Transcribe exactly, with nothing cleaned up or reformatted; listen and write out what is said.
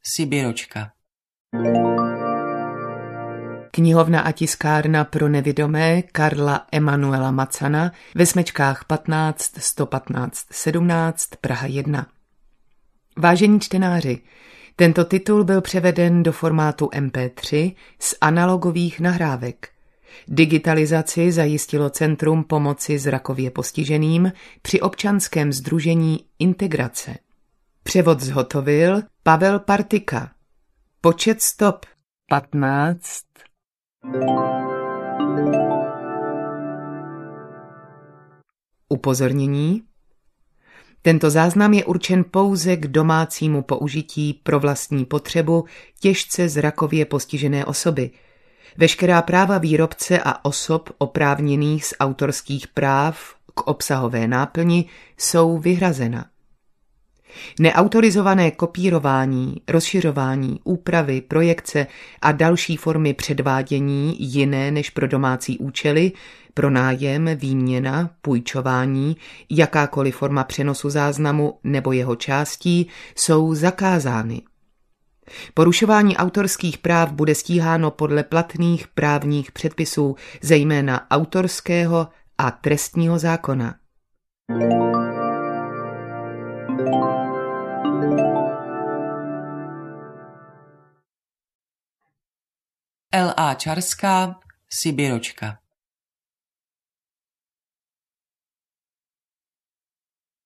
Sibiročka. Knihovna a tiskárna pro nevidomé Karla Emanuela Macana ve smečkách patnáct sto patnáct sedmnáct Praha jedna. Vážení čtenáři, tento titul byl převeden do formátu em pé tři z analogových nahrávek. Digitalizaci zajistilo Centrum pomoci zrakově postiženým při občanském sdružení Integrace. Převod zhotovil Pavel Partika. Počet stop patnáct. Upozornění. Tento záznam je určen pouze k domácímu použití pro vlastní potřebu těžce zrakově postižené osoby. Veškerá práva výrobce a osob oprávněných z autorských práv k obsahové náplni jsou vyhrazena. Neautorizované kopírování, rozšiřování, úpravy, projekce a další formy předvádění jiné než pro domácí účely, pronájem, výměna, půjčování, jakákoliv forma přenosu záznamu nebo jeho částí jsou zakázány. Porušování autorských práv bude stíháno podle platných právních předpisů, zejména autorského a trestního zákona. el á Čarská, Sibiročka.